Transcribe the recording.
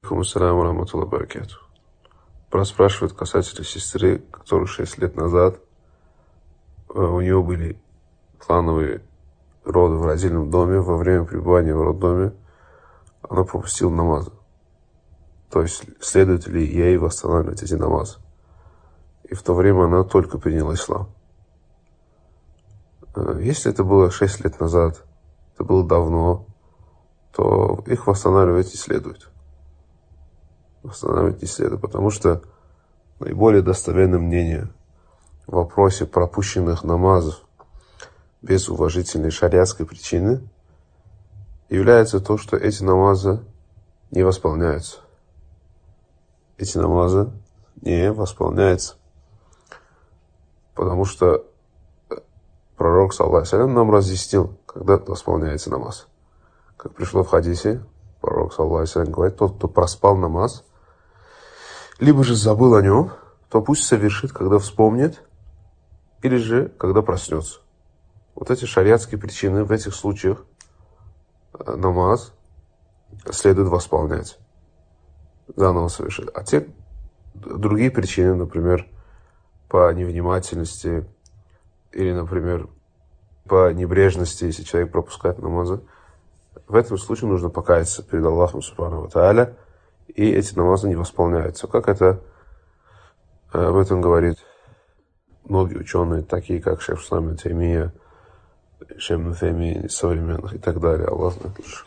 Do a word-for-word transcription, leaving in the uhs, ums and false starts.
Ассаляму раматуллахи баракату. Спрашивают касательно сестры, которая шесть лет назад у нее были плановые роды в родильном доме. Во время пребывания в роддоме она пропустила намазы. То есть, следует ли ей восстанавливать эти намазы? И в то время она только приняла ислам. Если это было шесть лет назад, это было давно, то их восстанавливать не следует. Восстанавливать не следует, потому что наиболее достоверное мнение в вопросе пропущенных намазов без уважительной шариатской причины является то, что эти намазы не восполняются. Эти намазы не восполняются. Потому что пророк, саллаллаху алейхи ва саллям, нам разъяснил, когда восполняется намаз. Как пришло в хадисе, пророк, саллаллаху алейхи ва саллям, говорит: тот, кто проспал намаз, либо же забыл о нем, то пусть совершит, когда вспомнит, или же, когда проснется. Вот эти шариатские причины, в этих случаях намаз следует восполнять, заново совершить. А те другие причины, например, по невнимательности, или, например, по небрежности, если человек пропускает намазы, в этом случае нужно покаяться перед Аллахом Субхану ва Тааля, и эти намазы не восполняются. Как это об этом говорит многие ученые, такие как шейх ибн Таймия, шейх ибн Утаймин, современных и так далее. Аллах знает лучше.